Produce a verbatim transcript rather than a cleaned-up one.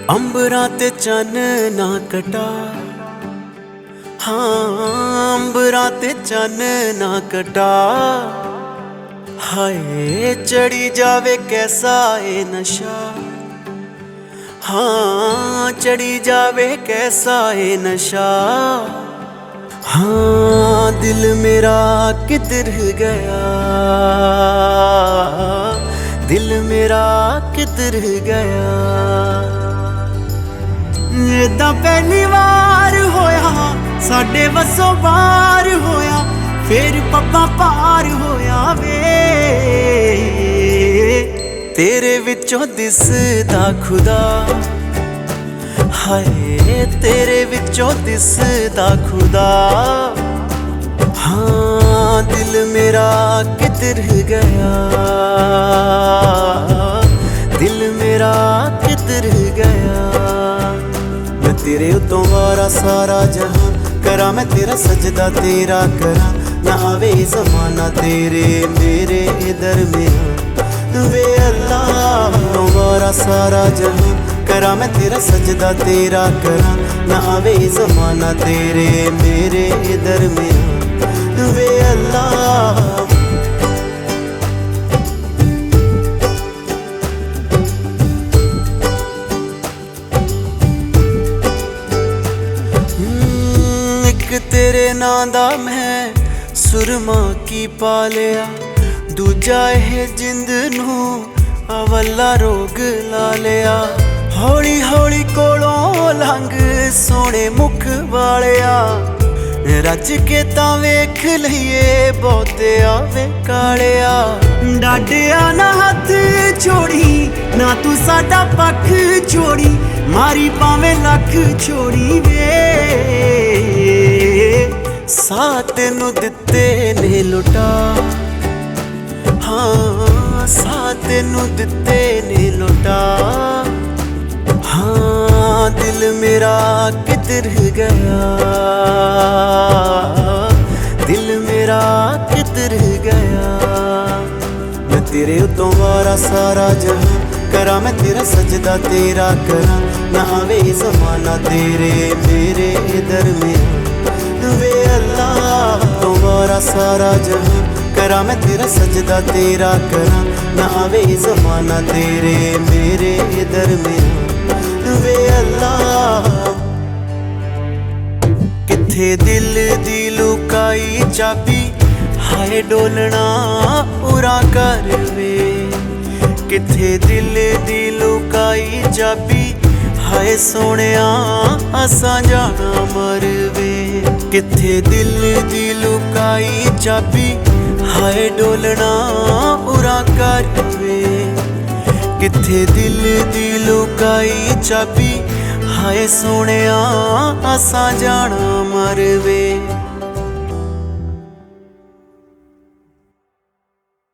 ਅੰਬਰਾਂ ਤੇ ਚੰਨ ਨਾ ਕਟਾ, ਹਾਂ ਅੰਬਰਾਂ ਤੇ ਚੰਨ ਨਾ ਕਟਾ। ਹਾਏ ਚੜੀ ਜਾਵੇ ਕੈਸਾ ਏ ਨਸ਼ਾ, हाँ चढ़ी जावे कैसा है नशा। हाँ दिल मेरा किधर गया, दिल मेरा किधर गया। इदा पहली बार होया साडे वसों बार होया, फिर पप्पा पार होया वे। तेरे विचों दिसदा खुदा, हाय तेरे विचों दिसदा खुदा। हाँ दिल मेरा किधर गया, दिल मेरा किधर गया। मैं तेरे उतों वारा सारा जहां करा, मैं तेरा सजदा तेरा करा। ना आवे ज़माना तेरे मेरे दरमियां वे अल्लाह। वारा सारा जहां करा, मैं तेरा सजदा तेरा करा। ना आवे ज़माना तेरे मेरे दरमियां वे अल्लाह। एक तेरे नां दा मैं सुरमा की पा लिया, दूजा है जिंद नूं अवला रोग ला लिया। हौली हौली कोलों लंघ सोने मुख वालिया, रज के तां वेख लईए बहुते आवे कालिया। डाडिया ना हथ छोड़ी ना तू साडा पख छोड़ी, मारी पावे लख छोड़ी वे। सा तेनू दिते ने लुटा, हाँ सा तेनू दिते ने लुटा। हाँ दिल मेरा किधर गया, दिल मेरा किधर गया। मैं तेरे उतों वारा सारा जहां करा, मैं तेरा सजदा तेरा करा। ना आवे ज़माना तेरे मेरे दरमियां वे अल्लाह। तो वारा सारा जहां करा, मैं तेरा सजदा तेरा करा। ना आवे ज़माना तेरे मेरे दरमियां वे अल्लाह। किथे दिल दी लुकाई चाबी, हाय डोलना उरा कर वे। किथे दिल दी लुकाई चाबी, हाय सोहणिया असां जाना मरवे। किथे दिल दी लुकाई चाबी, हाय डोलना उरा कर वे। किथे दिल दी लुकाई चाबी, हाय सोहणिया असां जाना मरवे।